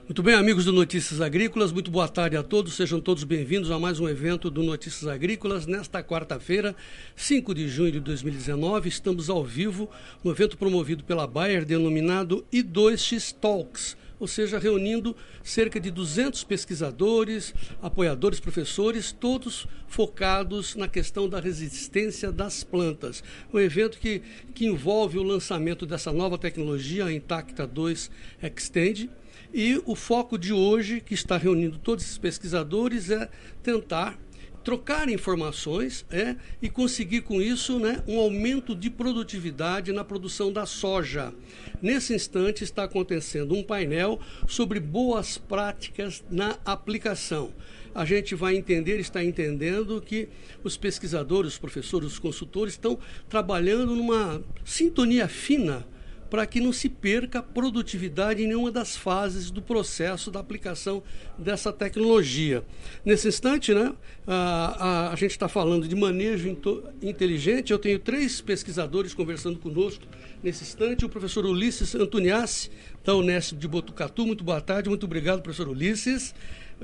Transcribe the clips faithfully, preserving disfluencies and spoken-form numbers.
Muito bem, amigos do Notícias Agrícolas, muito boa tarde a todos, sejam todos bem-vindos a mais um evento do Notícias Agrícolas. Nesta quarta-feira, cinco de junho de dois mil e dezenove, estamos ao vivo no evento promovido pela Bayer, denominado I dois X Talks, ou seja, reunindo cerca de duzentos pesquisadores, apoiadores, professores, todos focados na questão da resistência das plantas. Um evento que, que envolve o lançamento dessa nova tecnologia, a Intacta dois Xtend. E o foco de hoje, que está reunindo todos esses pesquisadores, é tentar trocar informações é, e conseguir com isso, né, um aumento de produtividade na produção da soja. Nesse instante está acontecendo um painel sobre boas práticas na aplicação. A gente vai entender, está entendendo que os pesquisadores, os professores, os consultores estão trabalhando numa sintonia fina para que não se perca produtividade em nenhuma das fases do processo da aplicação dessa tecnologia. Nesse instante, né, a, a, a gente está falando de manejo into, inteligente. Eu tenho três pesquisadores conversando conosco nesse instante. O professor Ulisses Antoniassi, da Unesp de Botucatu. Muito boa tarde, muito obrigado, professor Ulisses.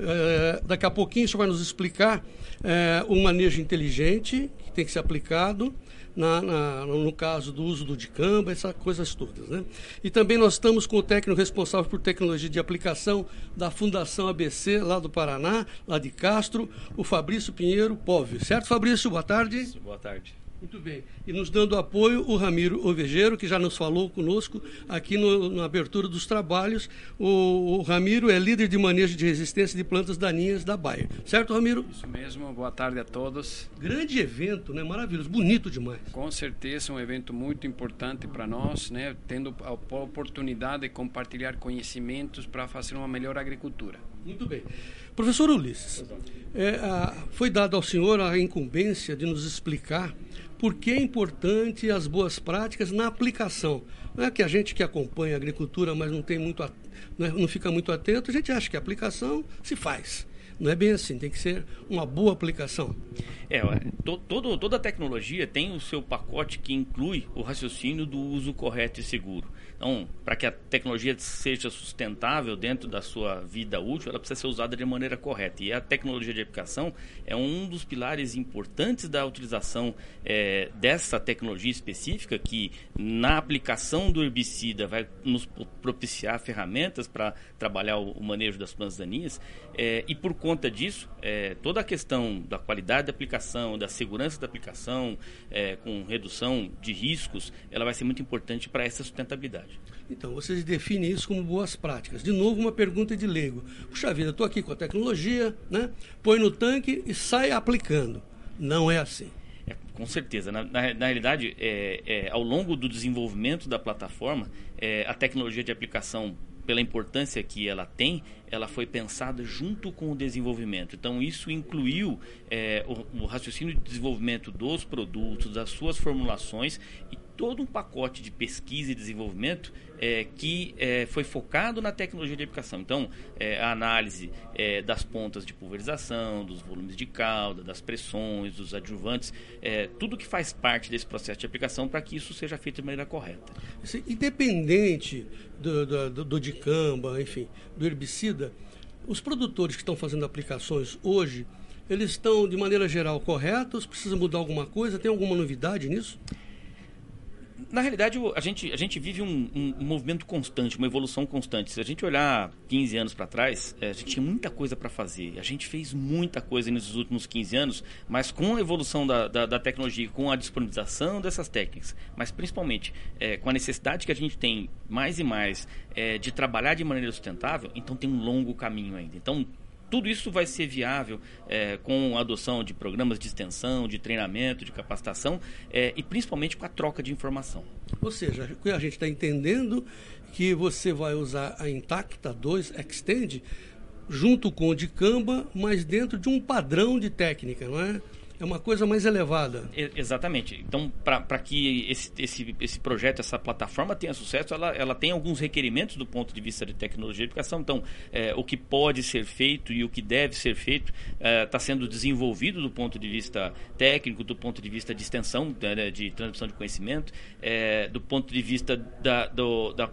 É, daqui a pouquinho o senhor vai nos explicar é, o manejo inteligente que tem que ser aplicado Na, na, no caso do uso do dicamba, essas coisas todas, né? E também nós estamos com o técnico responsável por tecnologia de aplicação da Fundação A B C, lá do Paraná, lá de Castro, o Fabrício Pinheiro Póvio. Certo, Fabrício? Boa tarde. Isso, boa tarde. Muito bem. E nos dando apoio, o Ramiro Ovejeiro, que já nos falou conosco aqui no, na abertura dos trabalhos. O, o Ramiro é líder de manejo de resistência de plantas daninhas da Bayer. Certo, Ramiro? Isso mesmo. Boa tarde a todos. Grande evento, né? Maravilhoso. Bonito demais. Com certeza, um evento muito importante para nós, né? Tendo a oportunidade de compartilhar conhecimentos para fazer uma melhor agricultura. Muito bem. Professor Ulisses, é, a, foi dada ao senhor a incumbência de nos explicar por que é importante as boas práticas na aplicação. Não é que a gente que acompanha a agricultura, mas não, tem muito, não, é, não fica muito atento, a gente acha que a aplicação se faz. Não é bem assim, tem que ser uma boa aplicação. É, to, todo, toda tecnologia tem o seu pacote que inclui o raciocínio do uso correto e seguro. Então, para que a tecnologia seja sustentável dentro da sua vida útil, ela precisa ser usada de maneira correta. E a tecnologia de aplicação é um dos pilares importantes da utilização é, dessa tecnologia específica, que na aplicação do herbicida vai nos propiciar ferramentas para trabalhar o, o manejo das plantas daninhas. É, e por conta disso, é, toda a questão da qualidade da aplicação, da segurança da aplicação, é, com redução de riscos, ela vai ser muito importante para essa sustentabilidade. Então, vocês definem isso como boas práticas. De novo, uma pergunta de leigo. Puxa vida, estou aqui com a tecnologia, né? Põe no tanque e sai aplicando. Não é assim. É, com certeza. Na, na, na realidade, é, é, ao longo do desenvolvimento da plataforma, é, a tecnologia de aplicação, pela importância que ela tem, ela foi pensada junto com o desenvolvimento. Então, isso incluiu é, o, o raciocínio de desenvolvimento dos produtos, das suas formulações e todo um pacote de pesquisa e desenvolvimento é, que é, foi focado na tecnologia de aplicação. Então, é, a análise é, das pontas de pulverização, dos volumes de calda, das pressões, dos adjuvantes, é, tudo que faz parte desse processo de aplicação para que isso seja feito de maneira correta. Independente do, do, do dicamba, enfim, do herbicida, os produtores que estão fazendo aplicações hoje, eles estão de maneira geral corretos? Precisa mudar alguma coisa? Tem alguma novidade nisso? Na realidade, a gente, a gente vive um, um, um movimento constante, uma evolução constante. Se a gente olhar quinze anos para trás, a gente tinha muita coisa para fazer. A gente fez muita coisa nesses últimos quinze anos, mas com a evolução da, da, da tecnologia, com a disponibilização dessas técnicas, mas principalmente é, com a necessidade que a gente tem mais e mais é, de trabalhar de maneira sustentável, então tem um longo caminho ainda. Então, tudo isso vai ser viável é, com a adoção de programas de extensão, de treinamento, de capacitação é, e principalmente com a troca de informação. Ou seja, a gente está entendendo que você vai usar a Intacta dois Xtend junto com o dicamba, mas dentro de um padrão de técnica, não é? É uma coisa mais elevada. Exatamente. Então, para que esse, esse, esse projeto, essa plataforma tenha sucesso, ela, ela tem alguns requerimentos do ponto de vista de tecnologia de aplicação. Então, é, o que pode ser feito e o que deve ser feito está é, sendo desenvolvido do ponto de vista técnico, do ponto de vista de extensão, né, de transmissão de conhecimento, é, do ponto de vista da, do, da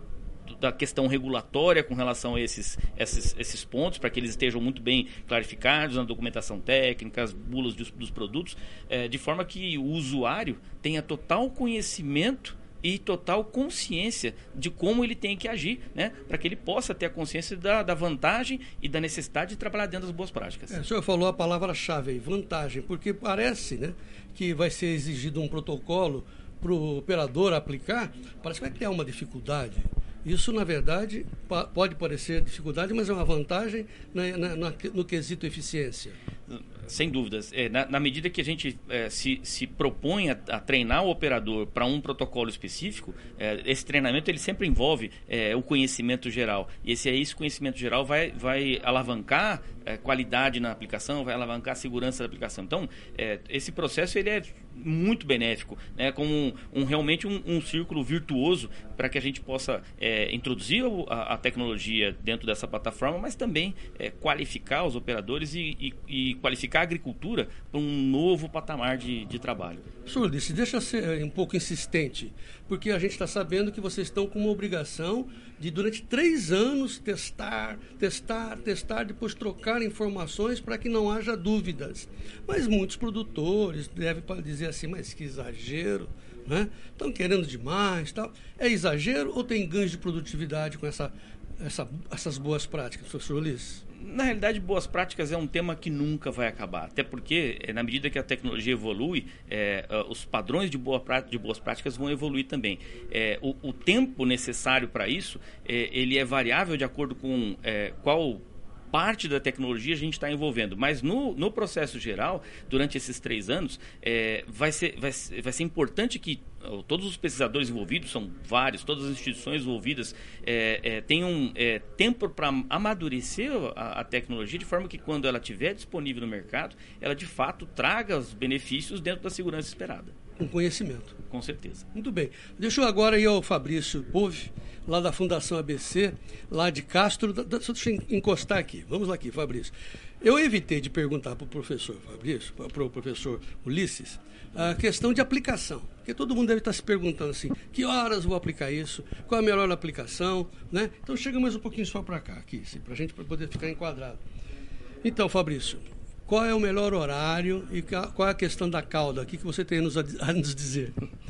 da questão regulatória com relação a esses, esses, esses pontos, para que eles estejam muito bem clarificados na documentação técnica, as bulas dos, dos produtos, é, de forma que o usuário tenha total conhecimento e total consciência de como ele tem que agir, né? Para que ele possa ter a consciência da, da vantagem e da necessidade de trabalhar dentro das boas práticas. É, o senhor falou a palavra-chave aí, vantagem, porque parece, né, que vai ser exigido um protocolo para o operador aplicar, parece que vai criar uma dificuldade. Isso, na verdade, pa- pode parecer dificuldade, mas é uma vantagem na, na, na, no quesito eficiência. Sem dúvidas. É, na, na medida que a gente é, se, se propõe a, a treinar o operador para um protocolo específico, é, esse treinamento ele sempre envolve é, o conhecimento geral. E esse, esse conhecimento geral vai, vai alavancar é, qualidade na aplicação, vai alavancar a segurança da aplicação. Então, é, esse processo ele é muito benéfico, né, como um, um, realmente um, um círculo virtuoso para que a gente possa é, introduzir a, a tecnologia dentro dessa plataforma, mas também é, qualificar os operadores e, e, e qualificar a agricultura para um novo patamar de, de trabalho. Senhor Ulisses, deixa eu ser um pouco insistente, porque a gente está sabendo que vocês estão com uma obrigação de, durante três anos, testar, testar, testar, depois trocar informações para que não haja dúvidas. Mas muitos produtores devem dizer assim, mas que exagero, né? Estão querendo demais, tal. É exagero ou tem ganhos de produtividade com essa, essa, essas boas práticas, professor Ulisses? Na realidade, boas práticas é um tema que nunca vai acabar. Até porque, na medida que a tecnologia evolui, é, os padrões de, boa prática, de boas práticas vão evoluir também. É, o, o tempo necessário para isso, é, ele é variável de acordo com é, qual parte da tecnologia a gente está envolvendo. Mas no, no processo geral, durante esses três anos, é, vai, ser, vai, vai ser importante que todos os pesquisadores envolvidos, são vários, todas as instituições envolvidas, é, é, tenham é, tempo para amadurecer a, a tecnologia, de forma que quando ela estiver disponível no mercado, ela de fato traga os benefícios dentro da segurança esperada. Com conhecimento. Com certeza. Muito bem. Deixa eu agora ir ao Fabrício Pove, lá da Fundação A B C, lá de Castro. Deixa eu encostar aqui. Vamos lá aqui, Fabrício. Eu evitei de perguntar para o professor Fabrício, para o professor Ulisses, a questão de aplicação. Porque todo mundo deve estar se perguntando assim, que horas vou aplicar isso? Qual é a melhor aplicação? Né? Então chega mais um pouquinho só para cá, aqui, para a gente poder ficar enquadrado. Então, Fabrício, qual é o melhor horário e qual é a questão da cauda? O que você tem a nos dizer?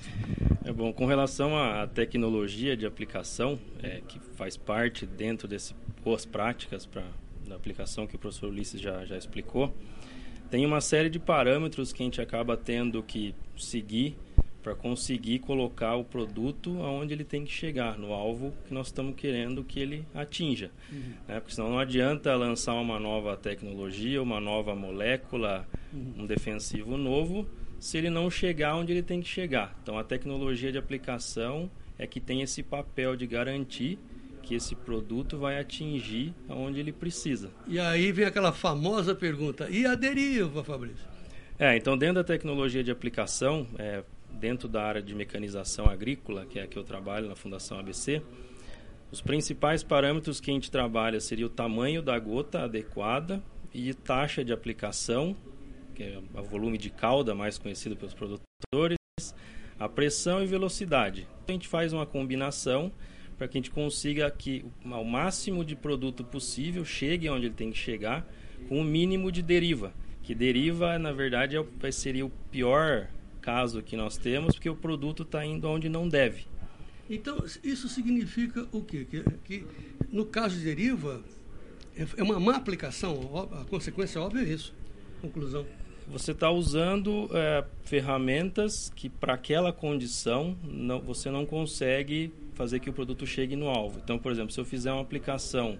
É bom, com relação à tecnologia de aplicação, é, que faz parte dentro dessas boas práticas para da aplicação que o professor Ulisses já, já explicou, tem uma série de parâmetros que a gente acaba tendo que seguir para conseguir colocar o produto aonde ele tem que chegar, no alvo que nós estamos querendo que ele atinja. Uhum. Né? Porque senão não adianta lançar uma nova tecnologia, uma nova molécula, uhum. um defensivo novo, se ele não chegar onde ele tem que chegar. Então, a tecnologia de aplicação é que tem esse papel de garantir que esse produto vai atingir aonde ele precisa. E aí vem aquela famosa pergunta, e a deriva, Fabrício? É, então, dentro da tecnologia de aplicação, é, dentro da área de mecanização agrícola, que é a que eu trabalho na Fundação A B C, os principais parâmetros que a gente trabalha seria o tamanho da gota adequada e taxa de aplicação, que é o volume de cauda mais conhecido pelos produtores, a pressão e velocidade. A gente faz uma combinação para que a gente consiga que o máximo de produto possível chegue onde ele tem que chegar, com o mínimo de deriva. Que deriva, na verdade, é o, seria o pior caso que nós temos, porque o produto está indo onde não deve. Então, isso significa o quê? Que, que no caso de deriva, é uma má aplicação, a consequência óbvia é isso. Conclusão. Você está usando é, ferramentas que, para aquela condição, não, você não consegue fazer que o produto chegue no alvo. Então, por exemplo, se eu fizer uma aplicação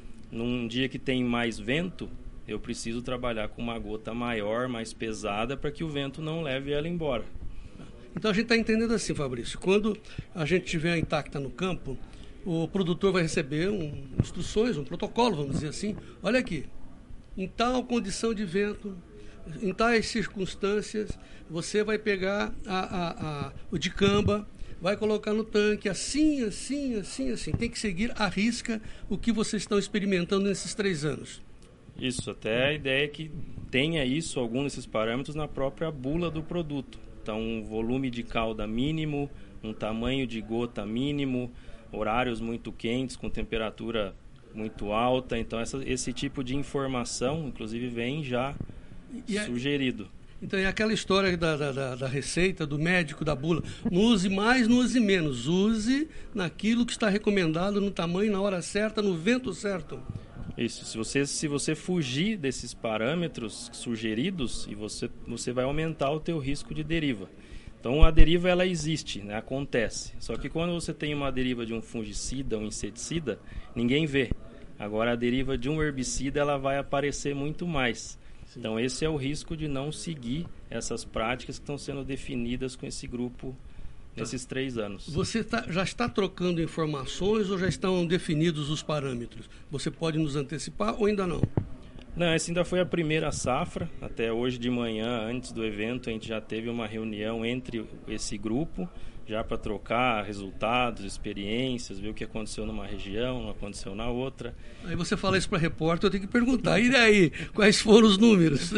num dia que tem mais vento, eu preciso trabalhar com uma gota maior, mais pesada, para que o vento não leve ela embora. Então, a gente está entendendo assim, Fabrício, quando a gente estiver intacta no campo, o produtor vai receber um, instruções, um protocolo, vamos dizer assim. Olha aqui, em tal condição de vento, em tais circunstâncias, você vai pegar a, a, a, o dicamba, vai colocar no tanque, assim, assim, assim, assim. Tem que seguir à risca o que vocês estão experimentando nesses três anos. Isso, até a ideia é que tenha isso, algum desses parâmetros, na própria bula do produto. Então, um volume de cauda mínimo, um tamanho de gota mínimo, horários muito quentes, com temperatura muito alta. Então, essa, esse tipo de informação, inclusive, vem já e sugerido. É, então, é aquela história da, da, da receita, do médico, da bula. Não use mais, não use menos. Use naquilo que está recomendado, no tamanho, na hora certa, no vento certo. Isso. Se você, se você fugir desses parâmetros sugeridos, e você, você vai aumentar o teu risco de deriva. Então, a deriva, ela existe, né? Acontece. Só que quando você tem uma deriva de um fungicida, um inseticida, ninguém vê. Agora, a deriva de um herbicida, ela vai aparecer muito mais. Sim. Então, esse é o risco de não seguir essas práticas que estão sendo definidas com esse grupo nesses três anos. Você tá, já está trocando informações ou já estão definidos os parâmetros? Você pode nos antecipar ou ainda não? Não, essa ainda foi a primeira safra. Até hoje de manhã, antes do evento, a gente já teve uma reunião entre esse grupo, já para trocar resultados, experiências, ver o que aconteceu numa região, não aconteceu na outra. Aí você fala isso para repórter, eu tenho que perguntar, e daí? Quais foram os números?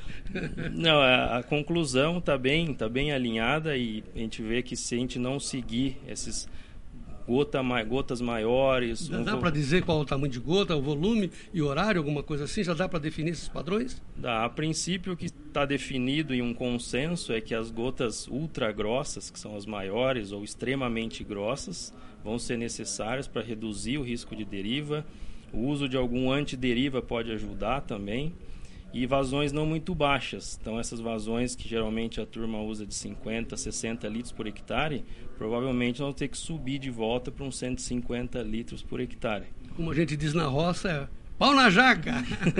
Não, a, a conclusão está bem, tá bem alinhada, e a gente vê que se a gente não seguir esses gota, gotas maiores... Já um dá vo... para dizer qual é o tamanho de gota, o volume e horário, alguma coisa assim? Já dá para definir esses padrões? Dá. A princípio, o que está definido em um consenso é que as gotas ultra grossas, que são as maiores ou extremamente grossas, vão ser necessárias para reduzir o risco de deriva. O uso de algum antideriva pode ajudar também. E vazões não muito baixas. Então, essas vazões que geralmente a turma usa de cinquenta, sessenta litros por hectare, provavelmente vão ter que subir de volta para uns cento e cinquenta litros por hectare. Como a gente diz na roça, é pau na jaca!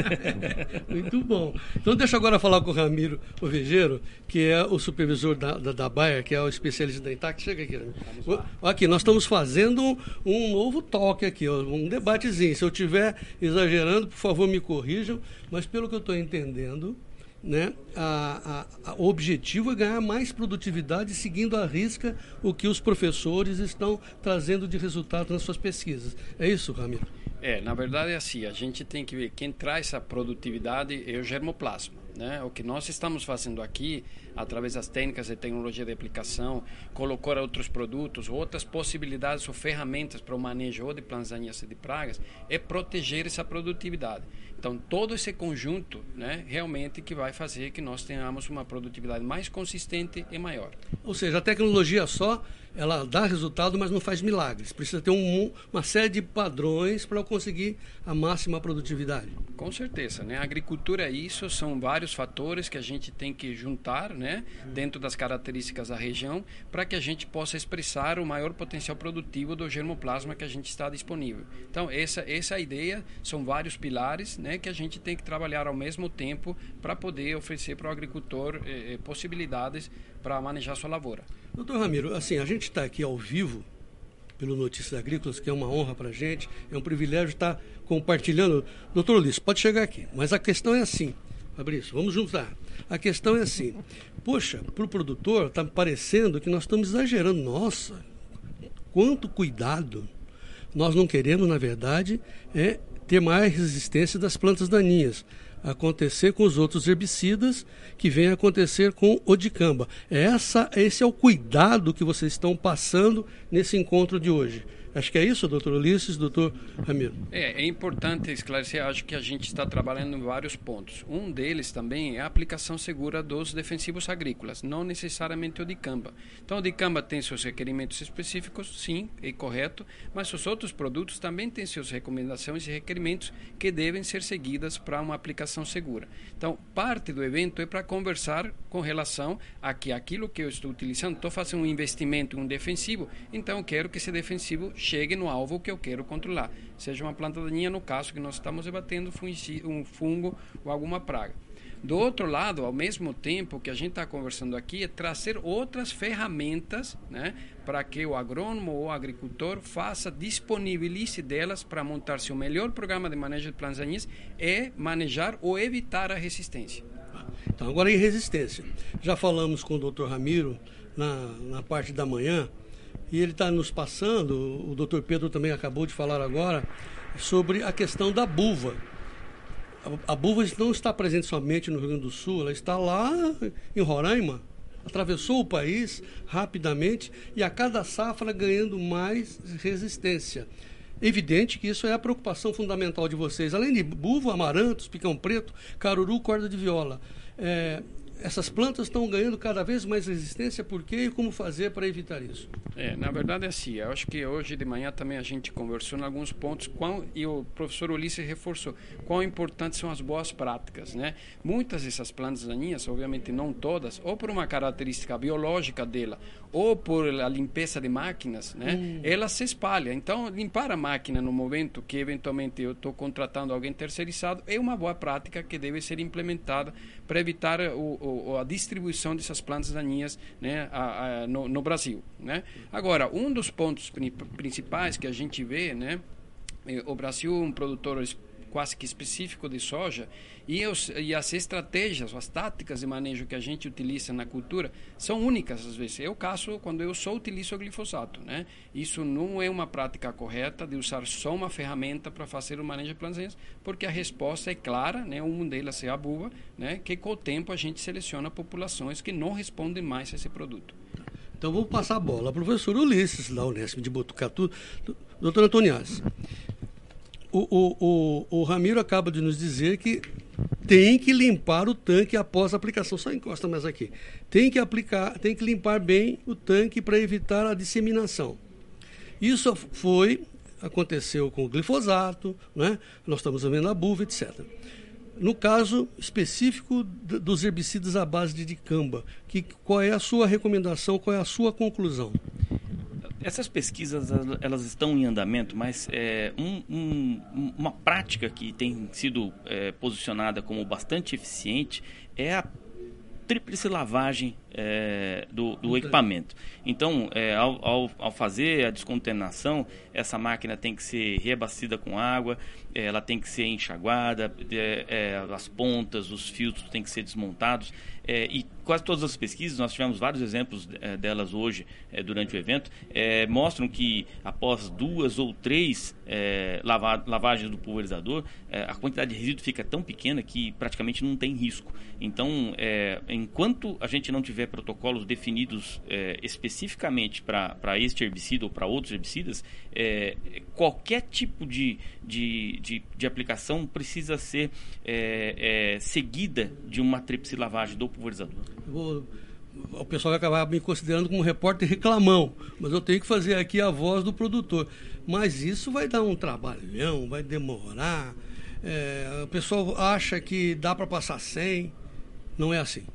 Muito bom. Então, deixa eu agora falar com o Ramiro Ovejeiro, que é o supervisor da, da, da Bayer, que é o especialista da Intact. Chega aqui, Ramiro. Aqui, nós estamos fazendo um, um novo toque aqui, um debatezinho. Se eu estiver exagerando, por favor, me corrijam. Mas, pelo que eu estou entendendo, né, a, a, a, o objetivo é ganhar mais produtividade seguindo à risca o que os professores estão trazendo de resultado nas suas pesquisas. É isso, Ramiro? É, na verdade é assim, a gente tem que ver, quem traz essa produtividade é o germoplasma, né? O que nós estamos fazendo aqui, através das técnicas de tecnologia de aplicação, colocar outros produtos, outras possibilidades ou ferramentas para o manejo ou de plantas daninhas e de pragas, é proteger essa produtividade. Então, todo esse conjunto, né, realmente que vai fazer que nós tenhamos uma produtividade mais consistente e maior. Ou seja, a tecnologia só, ela dá resultado, mas não faz milagres. Precisa ter um, uma série de padrões para conseguir a máxima produtividade. Com certeza, né? A agricultura é isso, são vários fatores que a gente tem que juntar, né, dentro das características da região, para que a gente possa expressar o maior potencial produtivo do germoplasma que a gente está disponível. Então, essa, essa é a ideia, são vários pilares, né, que a gente tem que trabalhar ao mesmo tempo para poder oferecer para o agricultor eh, possibilidades para manejar sua lavoura. Doutor Ramiro, assim, a gente está aqui ao vivo pelo Notícias Agrícolas, que é uma honra para a gente, é um privilégio estar compartilhando. Doutor Ulisses, pode chegar aqui, mas a questão é assim, Fabrício, vamos juntar. A questão é assim, poxa, para o produtor está parecendo que nós estamos exagerando. Nossa, quanto cuidado! Nós não queremos, na verdade, é ter mais resistência das plantas daninhas. Acontecer com os outros herbicidas que vem acontecer com o dicamba. Essa, esse é o cuidado que vocês estão passando nesse encontro de hoje. Acho que é isso, doutor Ulisses, doutor Ramiro. É, é importante esclarecer, acho que a gente está trabalhando em vários pontos. Um deles também é a aplicação segura dos defensivos agrícolas, não necessariamente o dicamba. Então, o dicamba tem seus requerimentos específicos, sim, é correto, mas os outros produtos também têm suas recomendações e requerimentos que devem ser seguidas para uma aplicação segura. Então, parte do evento é para conversar com relação a que aquilo que eu estou utilizando, estou fazendo um investimento em um defensivo, então eu quero que esse defensivo chegue no alvo que eu quero controlar, seja uma planta daninha, no caso que nós estamos debatendo, um fungo ou alguma praga. Do outro lado, ao mesmo tempo que a gente está conversando aqui, é trazer outras ferramentas, né, para que o agrônomo ou o agricultor faça, disponibilize delas para montar seu melhor programa de manejo de plantas daninhas e manejar ou evitar a resistência. Então, agora em resistência. Já falamos com o doutor Ramiro na, na parte da manhã, e ele está nos passando, o doutor Pedro também acabou de falar agora, sobre a questão da buva. A, a buva não está presente somente no Rio Grande do Sul, ela está lá em Roraima, atravessou o país rapidamente e a cada safra ganhando mais resistência. Evidente que isso é a preocupação fundamental de vocês. Além de buvo, amarantos, picão preto, caruru, corda de viola. É, essas plantas estão ganhando cada vez mais resistência. Por quê e como fazer para evitar isso? É, na verdade é assim. Eu acho que hoje de manhã também a gente conversou em alguns pontos quão, e o professor Ulisses reforçou quão importantes são as boas práticas, né? Muitas dessas plantas daninhas, obviamente não todas, ou por uma característica biológica dela, ou por a limpeza de máquinas, né? Hum. Ela se espalha. Então, limpar a máquina no momento que eventualmente eu estou contratando alguém terceirizado é uma boa prática que deve ser implementada para evitar o, o, a distribuição dessas plantas daninhas, né, a, a, no, no Brasil, né? Agora, um dos pontos principais que a gente vê, né, o Brasil é um produtor quase que específico de soja e, os, e as estratégias, as táticas de manejo que a gente utiliza na cultura são únicas às vezes. É o caso quando eu só utilizo o glifosato, né? Isso não é uma prática correta de usar só uma ferramenta para fazer o manejo de plantas, porque a resposta é clara, né? Um delas é a buva, né? Que com o tempo a gente seleciona populações que não respondem mais a esse produto. Então vamos passar a bola. Professor Ulisses, da Unesp de Botucatu, doutor Antoniazzi. O, o, o, o Ramiro acaba de nos dizer que tem que limpar o tanque após a aplicação. Só encosta mais aqui. Tem que aplicar, tem que limpar bem o tanque para evitar a disseminação. Isso foi, aconteceu com o glifosato, né? Nós estamos vendo a buva, etcétera. No caso específico dos herbicidas à base de dicamba, que, qual é a sua recomendação, qual é a sua conclusão? Essas pesquisas elas estão em andamento, mas é, um, um, uma prática que tem sido é, posicionada como bastante eficiente é a tríplice lavagem é, do, do equipamento. Então, é, ao, ao, ao fazer a descontaminação, essa máquina tem que ser reabastecida com água, é, ela tem que ser enxaguada, é, é, as pontas, os filtros têm que ser desmontados. É, e quase todas as pesquisas, nós tivemos vários exemplos é, delas hoje é, durante o evento, é, mostram que após duas ou três é, lava, lavagens do pulverizador, é, a quantidade de resíduo fica tão pequena que praticamente não tem risco. Então, é, enquanto a gente não tiver protocolos definidos é, especificamente para este herbicida ou para outros herbicidas, é, qualquer tipo de, de, de, de aplicação precisa ser é, é, seguida de uma tríplice lavagem do pulverizador. Vou, o pessoal vai acabar me considerando como repórter reclamão, mas eu tenho que fazer aqui a voz do produtor. Mas isso vai dar um trabalhão, vai demorar. É, o pessoal acha que dá para passar sem, não é assim.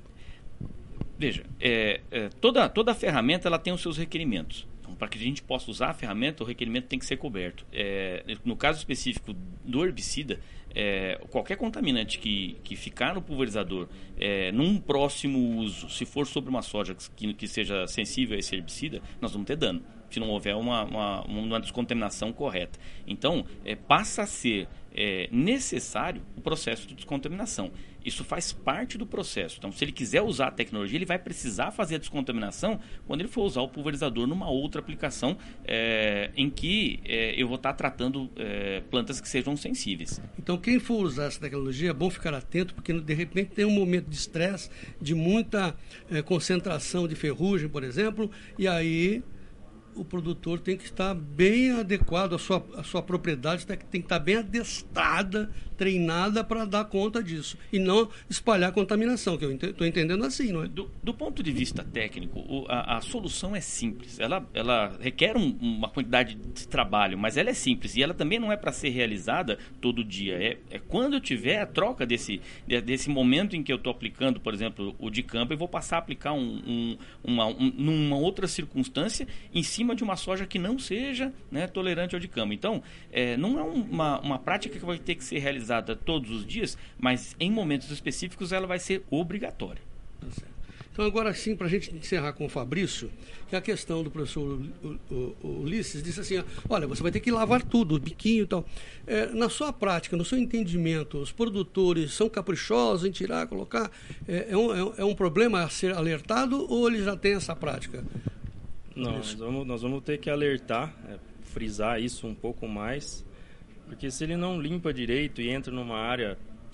Veja, é, é, toda, toda ferramenta ela tem os seus requerimentos. Então, para que a gente possa usar a ferramenta, o requerimento tem que ser coberto. É, no caso específico do herbicida, é, qualquer contaminante que, que ficar no pulverizador é, num próximo uso, se for sobre uma soja que, que seja sensível a esse herbicida, nós vamos ter dano, se não houver uma, uma, uma descontaminação correta. Então, é, passa a ser é, necessário o processo de descontaminação. Isso faz parte do processo. Então, se ele quiser usar a tecnologia, ele vai precisar fazer a descontaminação quando ele for usar o pulverizador numa outra aplicação é, em que é, eu vou estar tratando é, plantas que sejam sensíveis. Então, quem for usar essa tecnologia, é bom ficar atento, porque de repente tem um momento de estresse, de muita é, concentração de ferrugem, por exemplo, e aí o produtor tem que estar bem adequado, a sua, a sua propriedade tem que estar bem adestrada, treinada para dar conta disso. E não espalhar contaminação, que eu estou entendendo assim, não é? Do, do ponto de vista técnico, o, a, a solução é simples. Ela, ela requer um, uma quantidade de trabalho, mas ela é simples. E ela também não é para ser realizada todo dia. É, é quando eu tiver a troca desse, desse momento em que eu estou aplicando, por exemplo, o dicamba, eu vou passar a aplicar um, um, uma, um, numa outra circunstância em cima de uma soja que não seja, né, tolerante ao dicamba. Então, é, não é uma, uma prática que vai ter que ser realizada todos os dias, mas em momentos específicos ela vai ser obrigatória. Tá certo. Então, agora sim, para a gente encerrar com o Fabrício, que a questão do professor Ulisses disse assim, olha, você vai ter que lavar tudo, o biquinho e tal. É, na sua prática, no seu entendimento, os produtores são caprichosos em tirar, colocar? É, é, um, é um problema a ser alertado ou eles já têm essa prática? Não, nós vamos, nós vamos ter que alertar, é, frisar isso um pouco mais, porque se ele não limpa direito e entra numa área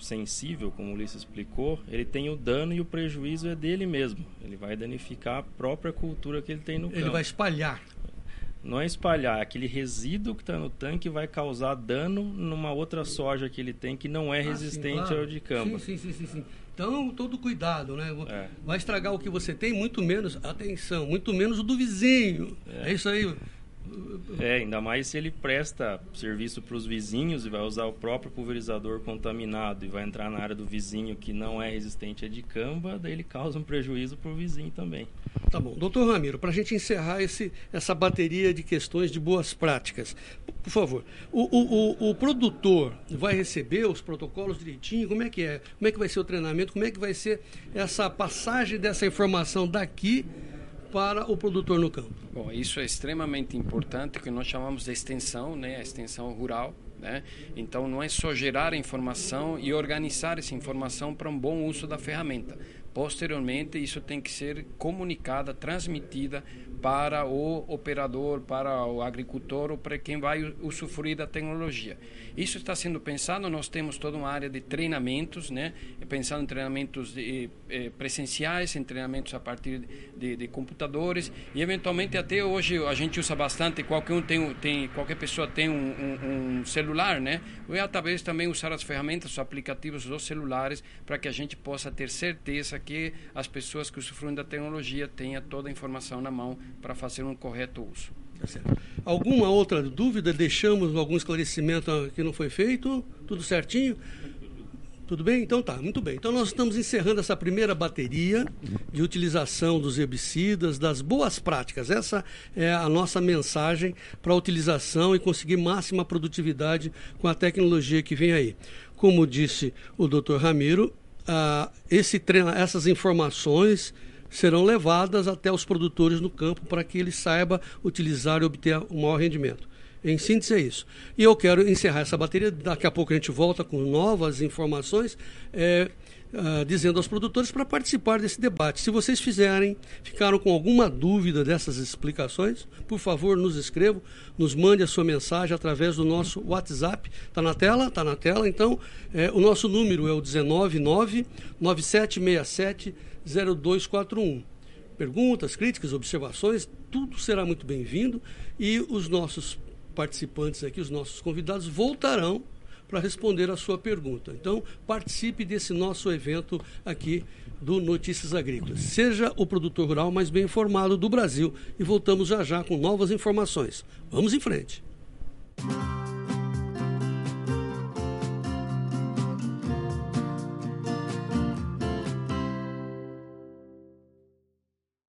sensível, como o Ulisses explicou, ele tem o dano e o prejuízo é dele mesmo. Ele vai danificar a própria cultura que ele tem no campo. Ele vai espalhar. Não é espalhar, é aquele resíduo que está no tanque vai causar dano numa outra soja que ele tem que não é Ah, resistente sim, claro. ao dicamba. Sim, sim, sim, sim. Então, todo cuidado, né? É. Vai estragar o que você tem, muito menos, atenção, muito menos o do vizinho. É, é isso aí. É, ainda mais se ele presta serviço para os vizinhos e vai usar o próprio pulverizador contaminado e vai entrar na área do vizinho que não é resistente a dicamba, daí ele causa um prejuízo para o vizinho também. Tá bom. Doutor Ramiro, para a gente encerrar esse, essa bateria de questões de boas práticas, por favor, o, o, o, o produtor vai receber os protocolos direitinho? Como é que é? Como é que vai ser o treinamento? Como é que vai ser essa passagem dessa informação daqui para o produtor no campo? Bom, isso é extremamente importante, que nós chamamos de extensão, né? A extensão rural, né? Então, não é só gerar informação e organizar essa informação para um bom uso da ferramenta. Posteriormente, isso tem que ser comunicada, transmitida para o operador, para o agricultor ou para quem vai usufruir da tecnologia. Isso está sendo pensado, nós temos toda uma área de treinamentos, né? Pensando em treinamentos de, eh, presenciais, em treinamentos a partir de, de computadores e eventualmente até hoje a gente usa bastante, qualquer um tem, tem qualquer pessoa tem um, um, um celular, né? Ou talvez também usar as ferramentas, os aplicativos dos celulares para que a gente possa ter certeza que as pessoas que usufruem da tecnologia tenham toda a informação na mão para fazer um correto uso. Tá certo. Alguma outra dúvida? Deixamos algum esclarecimento que não foi feito? Tudo certinho? Tudo bem? Então tá, muito bem. Então nós estamos encerrando essa primeira bateria de utilização dos herbicidas, das boas práticas. Essa é a nossa mensagem para a utilização e conseguir máxima produtividade com a tecnologia que vem aí. Como disse o doutor Ramiro, ah, esse treina, essas informações serão levadas até os produtores no campo para que ele saiba utilizar e obter o maior rendimento. Em síntese é isso. E eu quero encerrar essa bateria, daqui a pouco a gente volta com novas informações, é, uh, dizendo aos produtores para participar desse debate. Se vocês fizerem, ficaram com alguma dúvida dessas explicações, por favor nos escrevam, nos mande a sua mensagem através do nosso WhatsApp. Está na tela? Está na tela. Então, é, o nosso número é o um nove nove, nove sete seis sete, zero dois quatro um. Perguntas, críticas, observações, tudo será muito bem-vindo e os nossos participantes aqui, os nossos convidados, voltarão para responder a sua pergunta. Então, participe desse nosso evento aqui do Notícias Agrícolas. Seja o produtor rural mais bem informado do Brasil e voltamos já já com novas informações. Vamos em frente.